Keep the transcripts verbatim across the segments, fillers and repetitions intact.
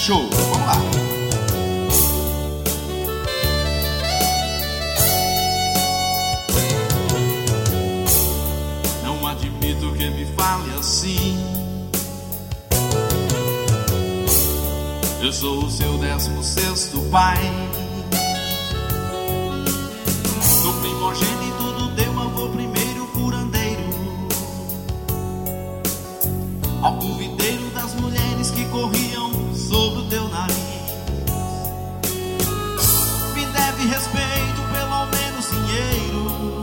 Show. Vamos lá. Não admito que me fale assim. Eu sou o seu décimo sexto pai. Do primogênito do teu avô, primeiro curandeiro, alcovideiro das mulheres que corriam sobre o teu nariz. Me deve respeito, pelo menos dinheiro.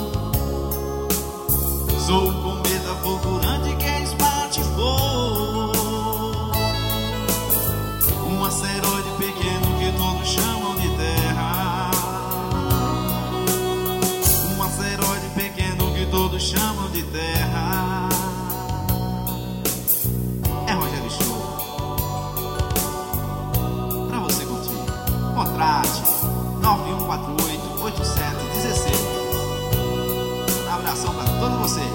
Sou um cometa fulgurante que espate fogo, um asteroide pequeno que todos chamam de Terra, um asteroide pequeno que todos chamam de Terra. É Rogério Show. Pra você curtir, contrate nove um quatro oito, oito sete um seis. Um abração pra todos vocês.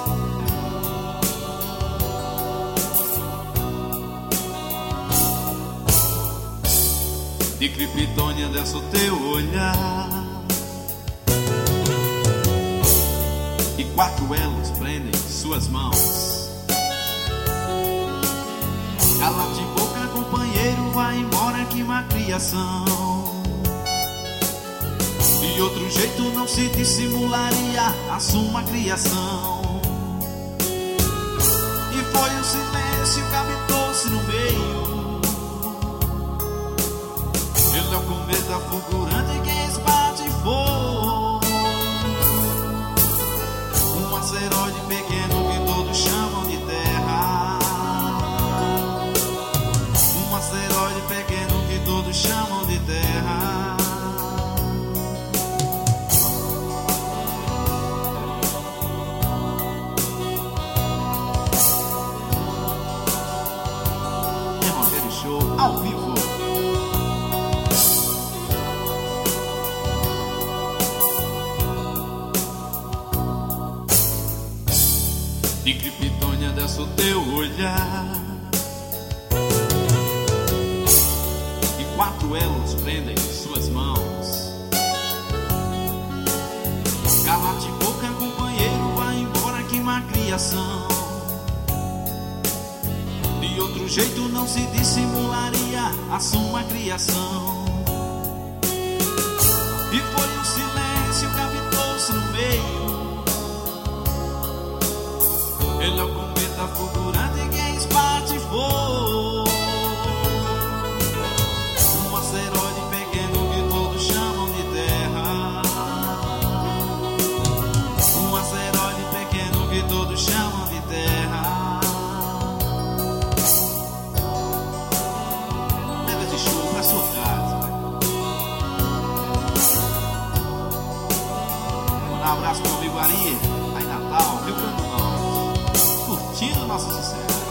De Criptônia desce o teu olhar, e quatro elos prendem suas mãos. Cala-te boca, companheiro, vai embora que má criação. De outro jeito não se dissimularia a sua criação. E foi o silêncio que habitou-se no meio. Ele é o cometa fulgurante que espate fogo, um asteroide pequeno que todos chamam de Terra, um asteroide pequeno que todos chamam de Terra. É Rogério Show ao vivo. De Criptônia desce o teu olhar, e quatro elos prendem suas mãos. Cala-te boca, companheiro, vai embora que má criação. De outro jeito não se dissimularia a sua criação. E foi o silêncio que habitou-se no meio. Ele é o cometa fulgurante que espate fogo, um asteroide pequeno que todos chamam de Terra, um asteroide pequeno que todos chamam de Terra. Leva esse show pra sua casa. Um abraço pro meu amigo Ari, aí Natal, Rio Grande do Norte, curtindo nosso sucesso.